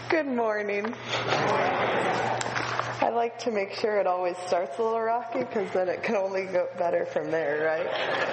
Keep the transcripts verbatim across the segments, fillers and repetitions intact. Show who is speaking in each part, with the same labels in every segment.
Speaker 1: Good morning. I like to make sure it always starts a little rocky because then it can only go better from there, right?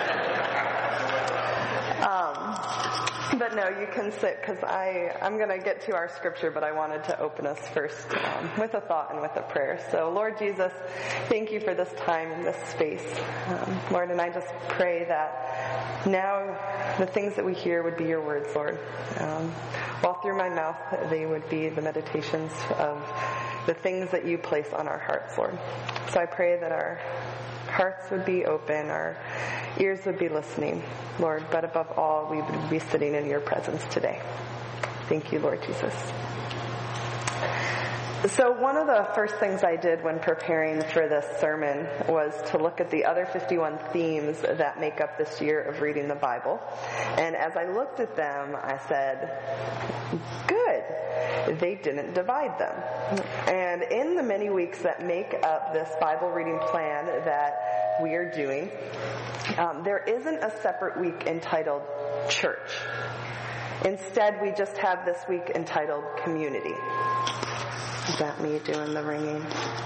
Speaker 1: Um, but no, you can sit because I, I'm going to get to our scripture, but I wanted to open us first um, with a thought and with a prayer. So Lord Jesus, thank you for this time and this space. Um, Lord, and I just pray that now the things that we hear would be your words, Lord. Um, while through my mouth they would be the meditations of the things that you place on our hearts, Lord. So I pray that our hearts would be open, our ears would be listening, Lord, but above all, we would be sitting in your presence today. Thank you, Lord Jesus. So one of the first things I did when preparing for this sermon was to look at the other fifty-one themes that make up this year of reading the Bible. And as I looked at them, I said, good, they didn't divide them. And in the many weeks that make up this Bible reading plan that we are doing, um, there isn't a separate week entitled Church. Instead, we just have this week entitled Community. Is that me doing the ringing?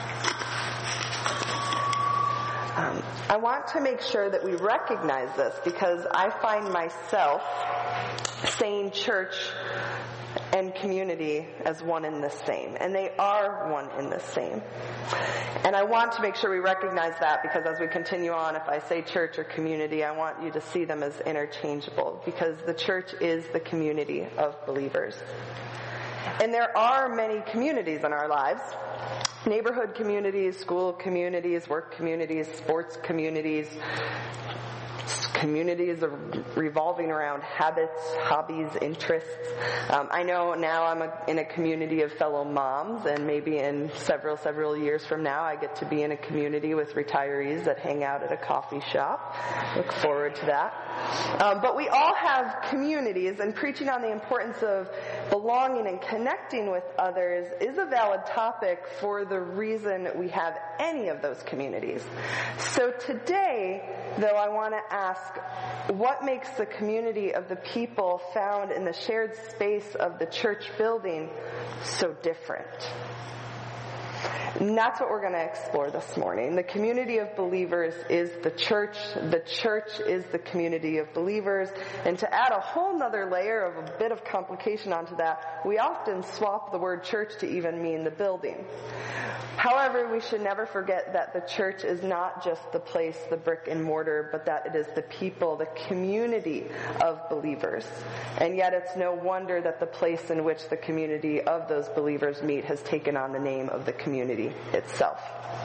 Speaker 1: Um, I want to make sure that we recognize this because I find myself saying church and community as one in the same. And they are one in the same. And I want to make sure we recognize that because as we continue on, if I say church or community, I want you to see them as interchangeable because the church is the community of believers. And there are many communities in our lives. Neighborhood communities, school communities, work communities, sports communities, communities are revolving around habits, hobbies, interests. Um, I know now I'm a, in a community of fellow moms, and maybe in several, several years from now I get to be in a community with retirees that hang out at a coffee shop. Look forward to that. Um, but we all have communities, and preaching on the importance of belonging and connecting with others is a valid topic for the reason we have any of those communities. So today, though, I want to ask, what makes the community of the people found in the shared space of the church building so different? And that's what we're going to explore this morning. The community of believers is the church. The church is the community of believers. And to add a whole nother layer of a bit of complication onto that, we often swap the word church to even mean the building. However, we should never forget that the church is not just the place, the brick and mortar, but that it is the people, the community of believers. And yet it's no wonder that the place in which the community of those believers meet has taken on the name of the community itself.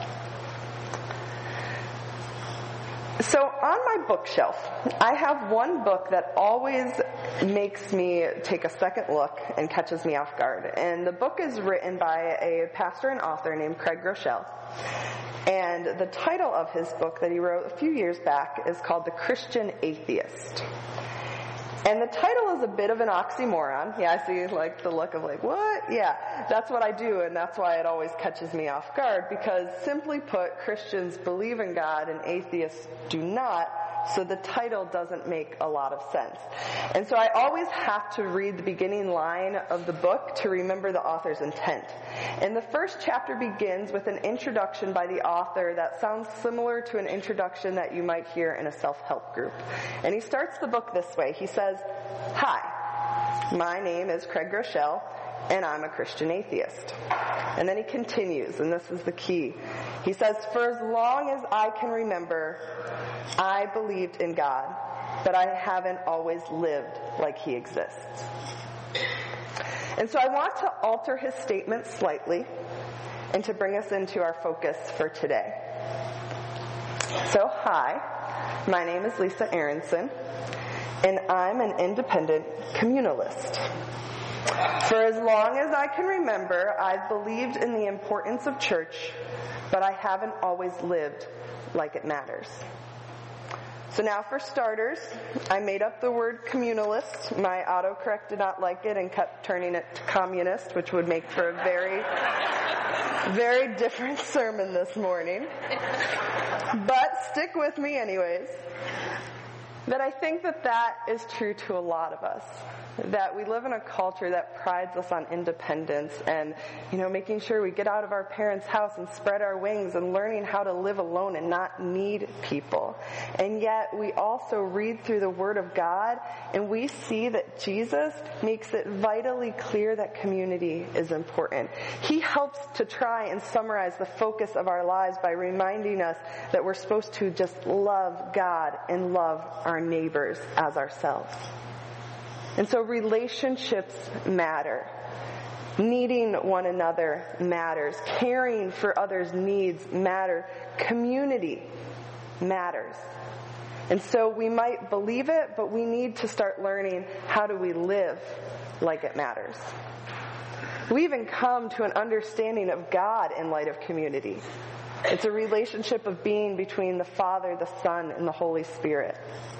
Speaker 1: So on my bookshelf, I have one book that always makes me take a second look and catches me off guard. And the book is written by a pastor and author named Craig Groeschel. And the title of his book that he wrote a few years back is called The Christian Atheist. And the title is a bit of an oxymoron. Yeah, I see like the look of like, what? Yeah, that's what I do, and that's why it always catches me off guard, because simply put, Christians believe in God and atheists do not, so the title doesn't make a lot of sense. And so I always have to read the beginning line of the book to remember the author's intent. And the first chapter begins with an introduction by the author that sounds similar to an introduction that you might hear in a self-help group. And he starts the book this way. He says, "Hi, my name is Craig Groeschel, and I'm a Christian atheist." And then he continues, and this is the key. He says, "For as long as I can remember, I believed in God, but I haven't always lived like he exists." And so I want to alter his statement slightly and to bring us into our focus for today. So, hi, my name is Lisa Aronson, and I'm an independent communalist. For as long as I can remember, I've believed in the importance of church, but I haven't always lived like it matters. So now for starters, I made up the word communalist. My autocorrect did not like it and kept turning it to communist, which would make for a very, very different sermon this morning. But stick with me anyways. That I think that that is true to a lot of us. that we live in a culture that prides us on independence and, you know, making sure we get out of our parents' house and spread our wings and learning how to live alone and not need people. And yet we also read through the Word of God and we see that Jesus makes it vitally clear that community is important. He helps to try and summarize the focus of our lives by reminding us that we're supposed to just love God and love our neighbors as ourselves. And so relationships matter. Needing one another matters. Caring for others' needs matter. Community matters. And so we might believe it, but we need to start learning how do we live like it matters. We even come to an understanding of God in light of community. It's a relationship of being between the Father, the Son, and the Holy Spirit.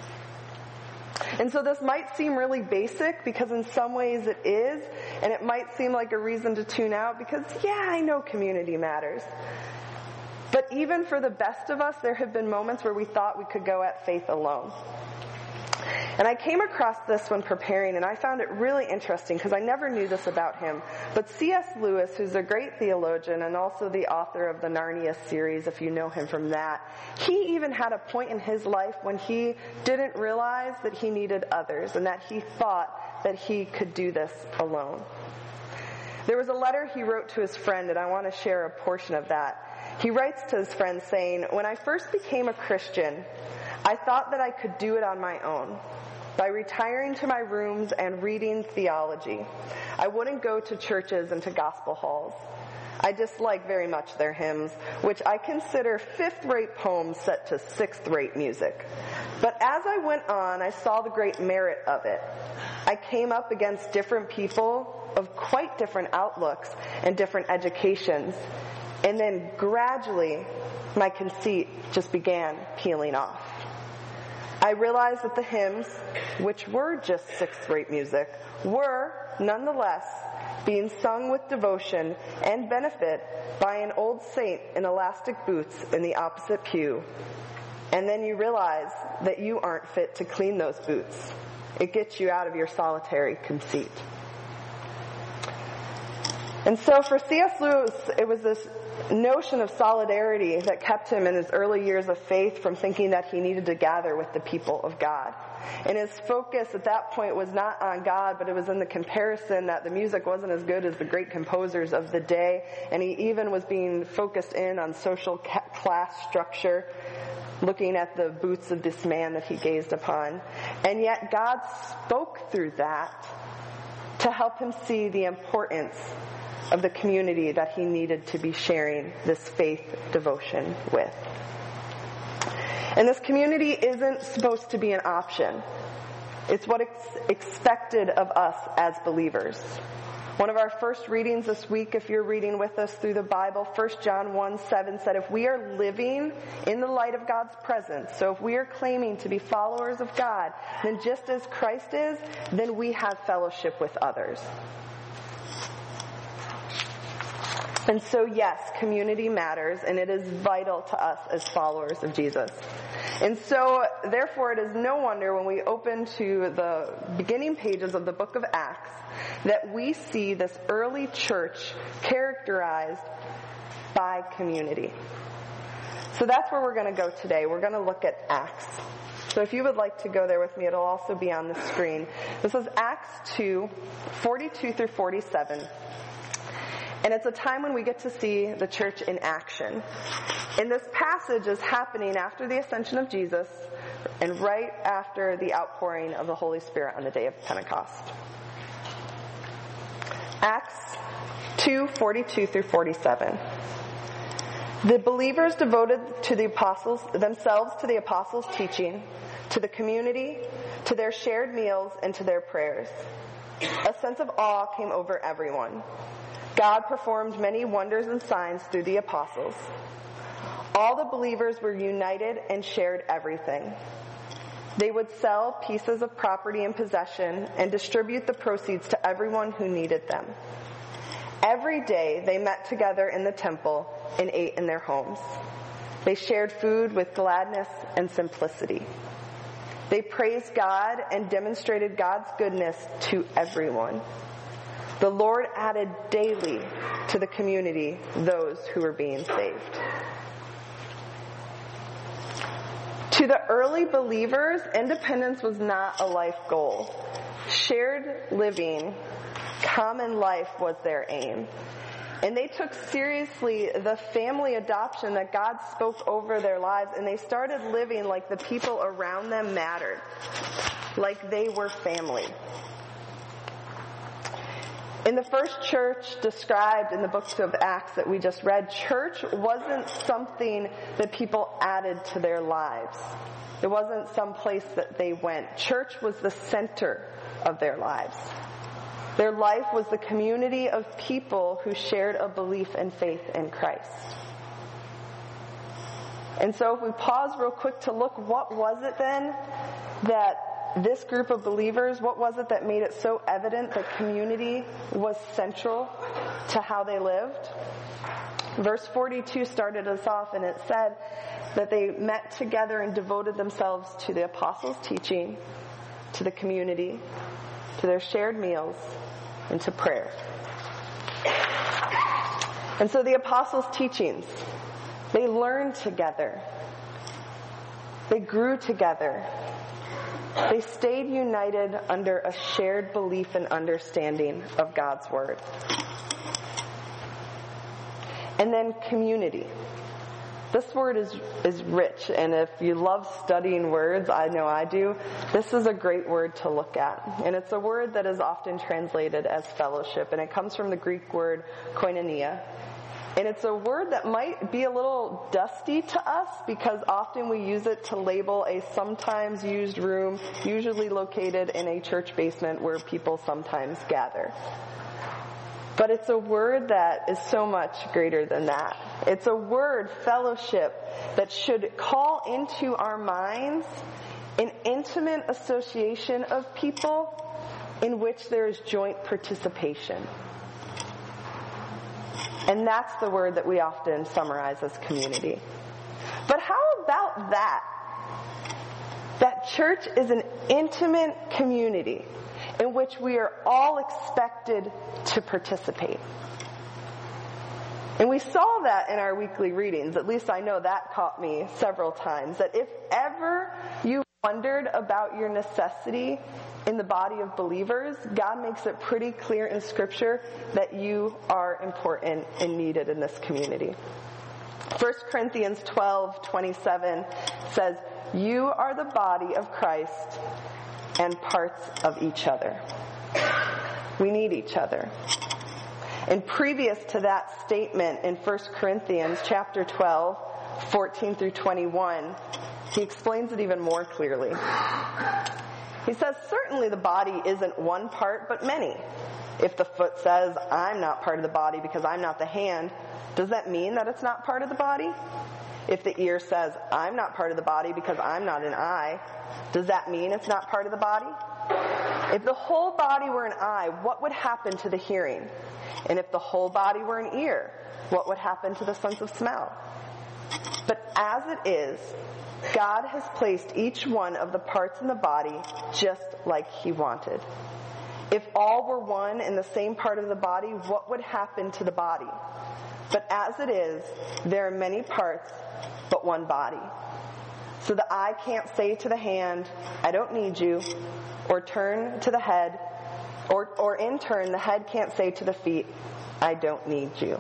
Speaker 1: And so this might seem really basic because in some ways it is, and it might seem like a reason to tune out because, yeah, I know community matters. But even for the best of us, there have been moments where we thought we could go at faith alone. And I came across this when preparing, and I found it really interesting because I never knew this about him. But C S Lewis, who's a great theologian and also the author of the Narnia series, if you know him from that, he even had a point in his life when he didn't realize that he needed others and that he thought that he could do this alone. There was a letter he wrote to his friend, and I want to share a portion of that. He writes to his friend saying, "When I first became a Christian, I thought that I could do it on my own. By retiring to my rooms and reading theology, I wouldn't go to churches and to gospel halls. I dislike very much their hymns, which I consider fifth-rate poems set to sixth-rate music. But as I went on, I saw the great merit of it. I came up against different people of quite different outlooks and different educations, and then gradually my conceit just began peeling off. I realized that the hymns, which were just sixth-rate music, were, nonetheless, being sung with devotion and benefit by an old saint in elastic boots in the opposite pew. And then you realize that you aren't fit to clean those boots. It gets you out of your solitary conceit." And so for C S Lewis, it was this notion of solidarity that kept him in his early years of faith from thinking that he needed to gather with the people of God. And his focus at that point was not on God, but it was in the comparison that the music wasn't as good as the great composers of the day, and he even was being focused in on social class structure, looking at the boots of this man that he gazed upon. And yet God spoke through that to help him see the importance of the community that he needed to be sharing this faith devotion with. And this community isn't supposed to be an option. It's what is expected of us as believers. One of our first readings this week, if you're reading with us through the Bible, First John one seven said, if we are living in the light of God's presence, so if we are claiming to be followers of God, then just as Christ is, then we have fellowship with others. And so yes, community matters, and it is vital to us as followers of Jesus. And so, therefore, it is no wonder when we open to the beginning pages of the book of Acts that we see this early church characterized by community. So that's where we're going to go today. We're going to look at Acts. So if you would like to go there with me, it'll also be on the screen. This is Acts two, forty-two through forty-seven. And it's a time when we get to see the church in action. And this passage is happening after the ascension of Jesus and right after the outpouring of the Holy Spirit on the day of Pentecost. Acts two, forty-two through forty-seven. The believers devoted to the apostles, themselves to the apostles' teaching, to the community, to their shared meals, and to their prayers. A sense of awe came over everyone. God performed many wonders and signs through the apostles. All the believers were united and shared everything. They would sell pieces of property and possession and distribute the proceeds to everyone who needed them. Every day they met together in the temple and ate in their homes. They shared food with gladness and simplicity. They praised God and demonstrated God's goodness to everyone. The Lord added daily to the community those who were being saved. To the early believers, independence was not a life goal. Shared living, common life was their aim. And they took seriously the family adoption that God spoke over their lives, and they started living like the people around them mattered, like they were family. In the first church described in the books of Acts that we just read, church wasn't something that people added to their lives. It wasn't some place that they went. Church was the center of their lives. Their life was the community of people who shared a belief and faith in Christ. And so if we pause real quick to look, what was it then that this group of believers, what was it that made it so evident that community was central to how they lived? Verse forty-two started us off, and it said that they met together and devoted themselves to the apostles' teaching, to the community, to their shared meals, and to prayer. And so the apostles' teachings, they learned together. They grew together. They stayed united under a shared belief and understanding of God's Word. And then community. This word is, is rich, and if you love studying words, I know I do, this is a great word to look at. And it's a word that is often translated as fellowship, and it comes from the Greek word koinonia. And it's a word that might be a little dusty to us because often we use it to label a sometimes used room, usually located in a church basement where people sometimes gather. But it's a word that is so much greater than that. It's a word, fellowship, that should call into our minds an intimate association of people in which there is joint participation. And that's the word that we often summarize as community. But how about that? That church is an intimate community in which we are all expected to participate. And we saw that in our weekly readings. At least I know that caught me several times. That if ever you wondered about your necessity in the body of believers, God makes it pretty clear in Scripture that you are important and needed in this community. First Corinthians twelve twenty-seven says, "You are the body of Christ and parts of each other." We need each other. And previous to that statement in First Corinthians chapter twelve, fourteen through twenty-one, he explains it even more clearly. He says, "Certainly the body isn't one part, but many. If the foot says, 'I'm not part of the body because I'm not the hand,' does that mean that it's not part of the body? If the ear says, 'I'm not part of the body because I'm not an eye,' does that mean it's not part of the body? If the whole body were an eye, what would happen to the hearing? And if the whole body were an ear, what would happen to the sense of smell? But as it is, God has placed each one of the parts in the body just like He wanted. If all were one in the same part of the body, what would happen to the body? But as it is, there are many parts, but one body. So the eye can't say to the hand, 'I don't need you,' or turn to the head, or, or in turn, the head can't say to the feet, 'I don't need you.'"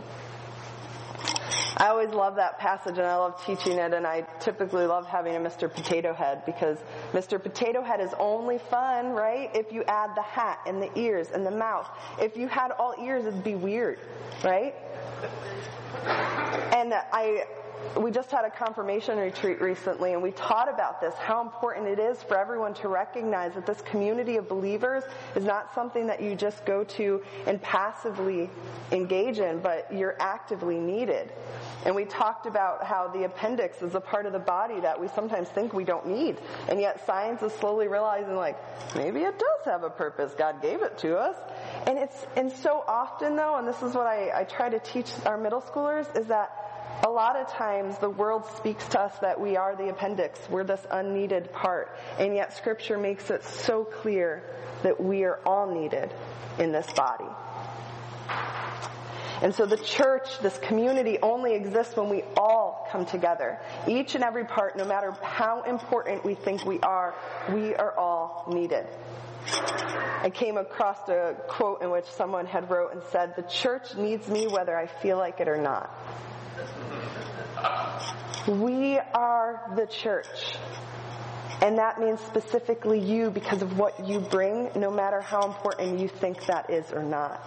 Speaker 1: I always love that passage, and I love teaching it, and I typically love having a Mister Potato Head, because Mister Potato Head is only fun, right, if you add the hat and the ears and the mouth. If you had all ears, it'd be weird, right? And I... We just had a confirmation retreat recently, and we taught about this, how important it is for everyone to recognize that this community of believers is not something that you just go to and passively engage in, but you're actively needed. And we talked about how the appendix is a part of the body that we sometimes think we don't need, and yet science is slowly realizing, like, maybe it does have a purpose. God gave it to us. And it's and so often, though, and this is what I, I try to teach our middle schoolers, is that A lot of times the world speaks to us that we are the appendix, we're this unneeded part, and yet Scripture makes it so clear that we are all needed in this body. And so the church, this community, only exists when we all come together. Each and every part, no matter how important we think we are, we are all needed. I came across a quote in which someone had wrote and said, "The church needs me whether I feel like it or not." We are the church. And that means specifically you because of what you bring, no matter how important you think that is or not.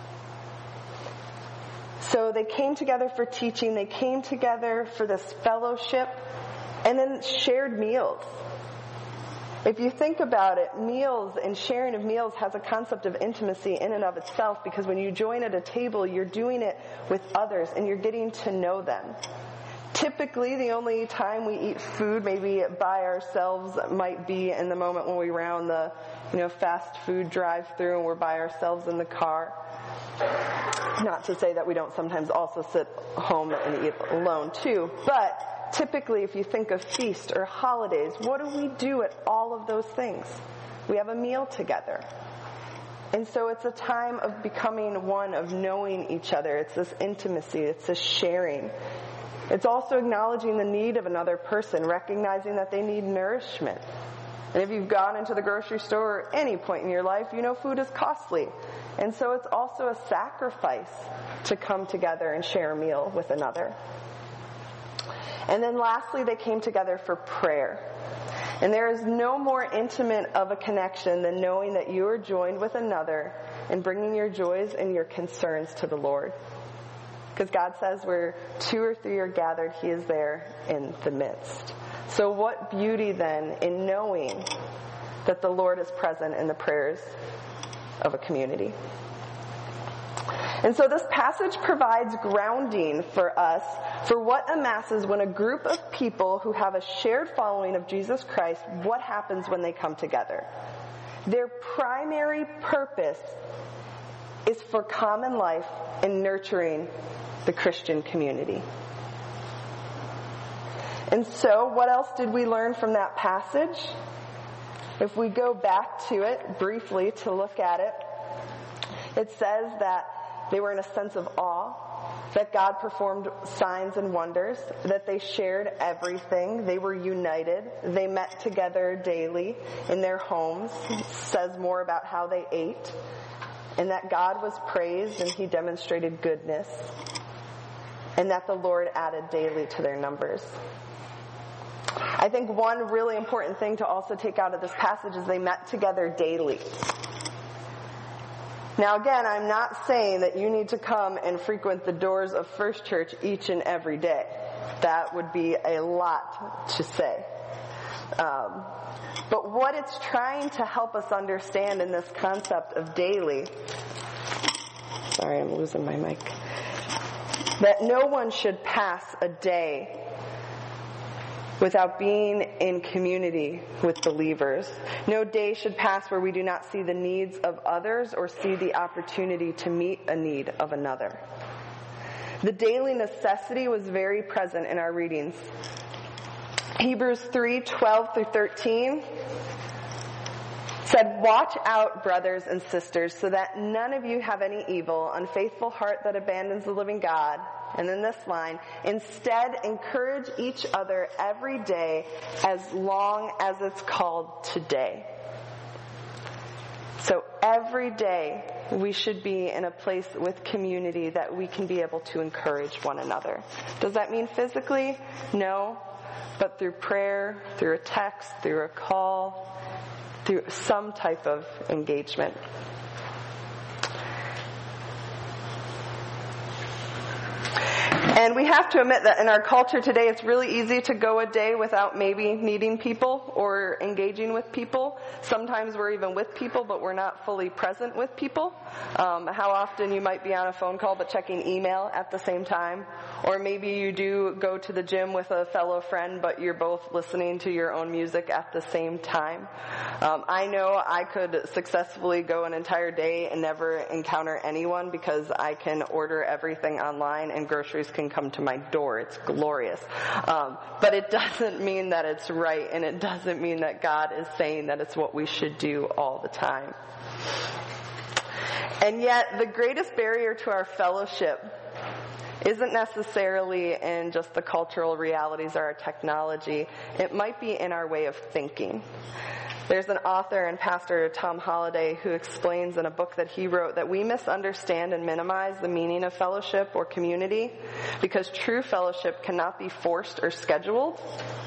Speaker 1: So they came together for teaching, they came together for this fellowship, and then shared meals. If you think about it, meals and sharing of meals has a concept of intimacy in and of itself, because when you join at a table, you're doing it with others and you're getting to know them. Typically, the only time we eat food maybe by ourselves might be in the moment when we round the, you know, fast food drive-through and we're by ourselves in the car. Not to say that we don't sometimes also sit home and eat alone too, but typically if you think of feast or holidays, what do we do at all of those things? We have a meal together. And so it's a time of becoming one, of knowing each other. It's this intimacy, it's this sharing. It's also acknowledging the need of another person, recognizing that they need nourishment. And if you've gone into the grocery store at any point in your life, you know food is costly. And so it's also a sacrifice to come together and share a meal with another. And then lastly, they came together for prayer. And there is no more intimate of a connection than knowing that you are joined with another and bringing your joys and your concerns to the Lord. Because God says where two or three are gathered, He is there in the midst. So what beauty then in knowing that the Lord is present in the prayers of a community. And so this passage provides grounding for us for what amasses when a group of people who have a shared following of Jesus Christ, what happens when they come together. Their primary purpose is for common life and nurturing the Christian community. And so, what else did we learn from that passage? If we go back to it briefly to look at it, it says that they were in a sense of awe, that God performed signs and wonders, that they shared everything, they were united, they met together daily in their homes. It says more about how they ate, and that God was praised and He demonstrated goodness, and that the Lord added daily to their numbers. I think one really important thing to also take out of this passage is they met together daily. Now again, I'm not saying that you need to come and frequent the doors of First Church each and every day. That would be a lot to say. Um, but what it's trying to help us understand in this concept of daily, sorry, I'm losing my mic, that no one should pass a day without being in community with believers. No day should pass where we do not see the needs of others or see the opportunity to meet a need of another. The daily necessity was very present in our readings. Hebrews three, twelve through thirteen said, "Watch out, brothers and sisters, so that none of you have any evil, unfaithful heart that abandons the living God." And then this line, "Instead, encourage each other every day as long as it's called today." So every day we should be in a place with community that we can be able to encourage one another. Does that mean physically? No. But through prayer, through a text, through a call, through some type of engagement. And we have to admit that in our culture today, it's really easy to go a day without maybe meeting people or engaging with people. Sometimes we're even with people, but we're not fully present with people. Um, how often you might be on a phone call but checking email at the same time. Or maybe you do go to the gym with a fellow friend, but you're both listening to your own music at the same time. Um, I know I could successfully go an entire day and never encounter anyone because I can order everything online and groceries can can come to my door. It's glorious. Um, but it doesn't mean that it's right, and it doesn't mean that God is saying that it's what we should do all the time. And yet, the greatest barrier to our fellowship isn't necessarily in just the cultural realities or our technology. It might be in our way of thinking. There's an author and pastor, Tom Holliday, who explains in a book that he wrote that we misunderstand and minimize the meaning of fellowship or community because true fellowship cannot be forced or scheduled.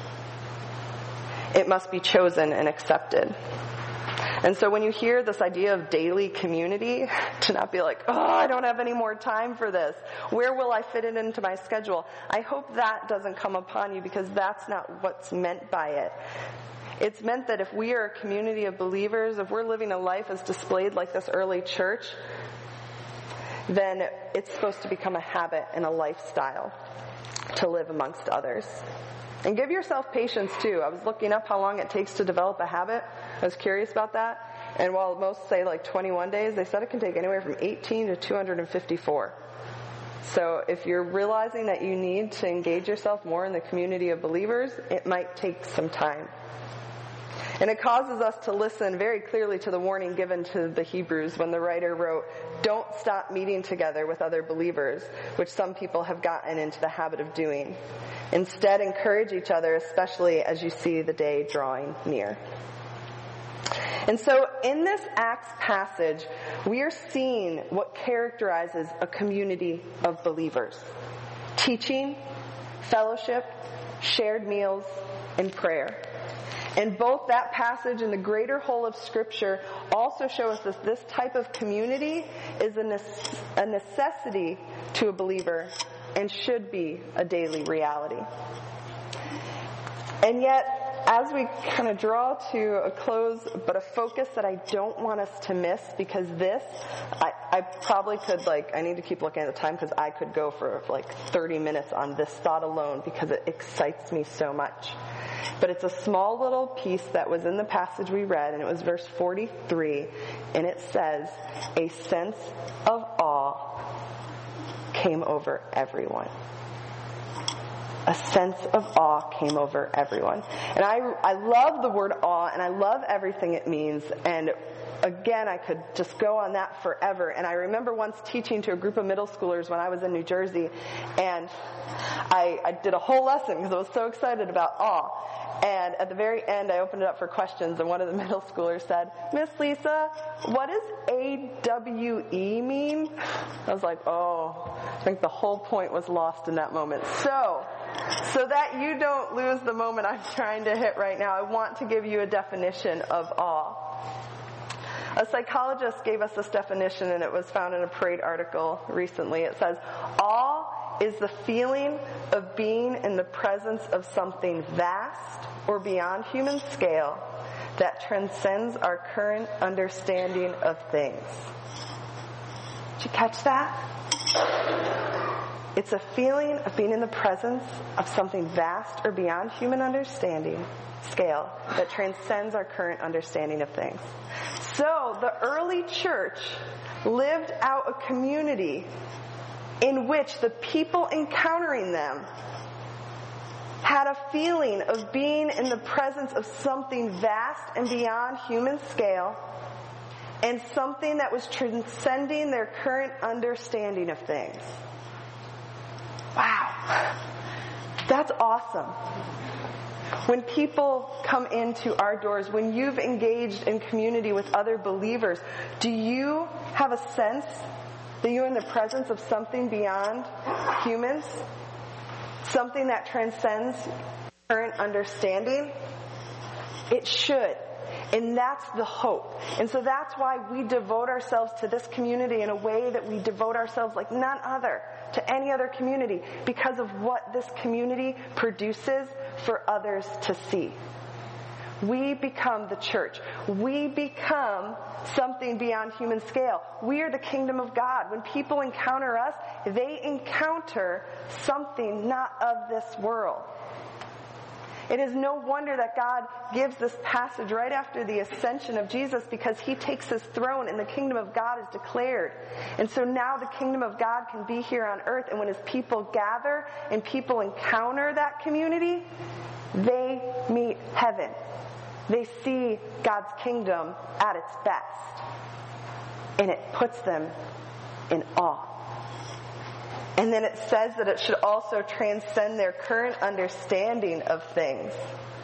Speaker 1: It must be chosen and accepted. And so when you hear this idea of daily community, to not be like, oh, I don't have any more time for this. Where will I fit it into my schedule? I hope that doesn't come upon you, because that's not what's meant by it. It's meant that if we are a community of believers, if we're living a life as displayed like this early church, then it's supposed to become a habit and a lifestyle to live amongst others. And give yourself patience too. I was looking up how long it takes to develop a habit. I was curious about that. And while most say like twenty-one days, they said it can take anywhere from eighteen to two hundred fifty-four. So if you're realizing that you need to engage yourself more in the community of believers, it might take some time. And it causes us to listen very clearly to the warning given to the Hebrews when the writer wrote, don't stop meeting together with other believers, which some people have gotten into the habit of doing. Instead, encourage each other, especially as you see the day drawing near. And so in this Acts passage, we are seeing what characterizes a community of believers. Teaching, fellowship, shared meals, and prayer. And both that passage and the greater whole of Scripture also show us that this type of community is a necessity to a believer and should be a daily reality. And yet, as we kind of draw to a close, but a focus that I don't want us to miss, because this, I, I probably could, like, I need to keep looking at the time because I could go for like thirty minutes on this thought alone because it excites me so much. But it's a small little piece that was in the passage we read, and it was verse forty-three, and it says, a sense of awe came over everyone. A sense of awe came over everyone. And I, I love the word awe, and I love everything it means, and again, I could just go on that forever. And I remember once teaching to a group of middle schoolers when I was in New Jersey, and I, I did a whole lesson because I was so excited about awe. And at the very end, I opened it up for questions, and one of the middle schoolers said, Miss Lisa, what does A W E mean? I was like, oh, I think the whole point was lost in that moment. So, so that you don't lose the moment I'm trying to hit right now, I want to give you a definition of awe. A psychologist gave us this definition, and it was found in a Parade article recently. It says, awe is the feeling of being in the presence of something vast or beyond human scale that transcends our current understanding of things. Did you catch that? It's a feeling of being in the presence of something vast or beyond human understanding scale that transcends our current understanding of things. So the early church lived out a community in which the people encountering them had a feeling of being in the presence of something vast and beyond human scale, and something that was transcending their current understanding of things. Wow. That's awesome. When people come into our doors, when you've engaged in community with other believers, do you have a sense that you're in the presence of something beyond humans? Something that transcends current understanding? It should. And that's the hope. And so that's why we devote ourselves to this community in a way that we devote ourselves like none other to any other community, because of what this community produces for others to see. We become the church. We become something beyond human scale. We are the kingdom of God. When people encounter us, they encounter something not of this world. It is no wonder that God gives this passage right after the ascension of Jesus, because he takes his throne and the kingdom of God is declared. And so now the kingdom of God can be here on earth, and when his people gather and people encounter that community, they meet heaven. They see God's kingdom at its best. And it puts them in awe. And then it says that it should also transcend their current understanding of things.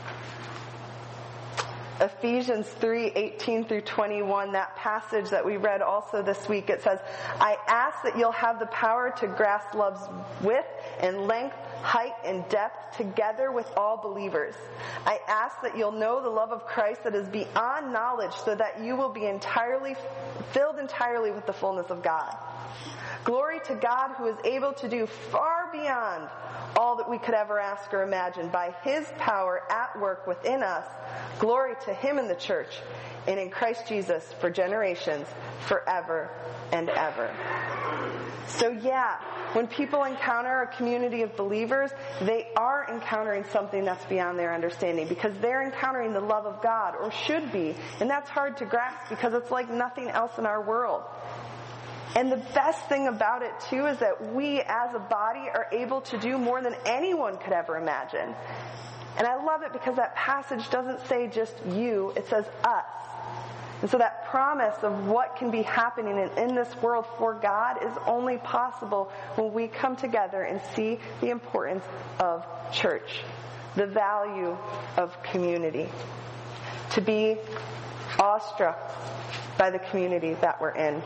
Speaker 1: Ephesians three eighteen through twenty-one, that passage that we read also this week, it says, I ask that you'll have the power to grasp love's width and length, height and depth together with all believers. I ask that you'll know the love of Christ that is beyond knowledge, so that you will be entirely filled entirely with the fullness of God. Glory to God, who is able to do far beyond all that we could ever ask or imagine by his power at work within us. Glory to him in the church and in Christ Jesus for generations, forever and ever. So yeah, when people encounter a community of believers, they are encountering something that's beyond their understanding, because they're encountering the love of God, or should be. And that's hard to grasp because it's like nothing else in our world. And the best thing about it, too, is that we as a body are able to do more than anyone could ever imagine. And I love it because that passage doesn't say just you, it says us. And so that promise of what can be happening in, in this world for God is only possible when we come together and see the importance of church, the value of community, to be awestruck by the community that we're in.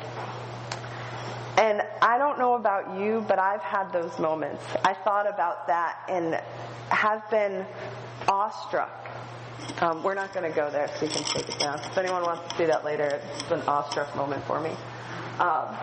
Speaker 1: And I don't know about you, but I've had those moments. I thought about that and have been awestruck. Um, we're not going to go there, so we can take it down. If anyone wants to see that later, it's an awestruck moment for me. Um,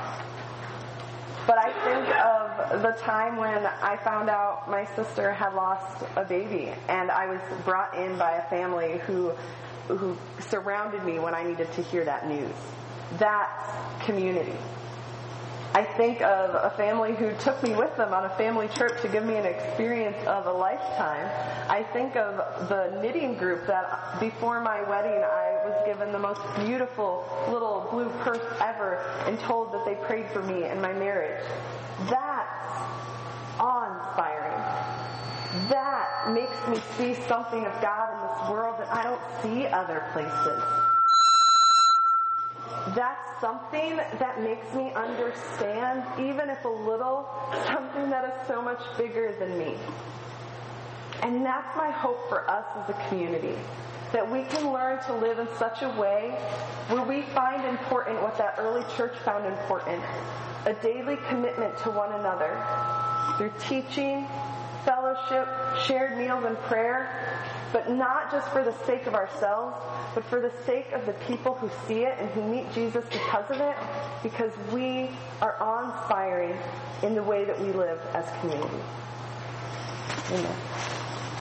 Speaker 1: but I think of the time when I found out my sister had lost a baby, and I was brought in by a family who who surrounded me when I needed to hear that news. That's community. I think of a family who took me with them on a family trip to give me an experience of a lifetime. I think of the knitting group that before my wedding I was given the most beautiful little blue purse ever and told that they prayed for me and my marriage. That's awe-inspiring. That makes me see something of God in this world that I don't see other places. That's something that makes me understand, even if a little, something that is so much bigger than me. And that's my hope for us as a community, that we can learn to live in such a way where we find important what that early church found important, a daily commitment to one another through teaching, fellowship, shared meals, and prayer, but not just for the sake of ourselves, but for the sake of the people who see it and who meet Jesus because of it, because we are awe-inspiring in the way that we live as community. Amen.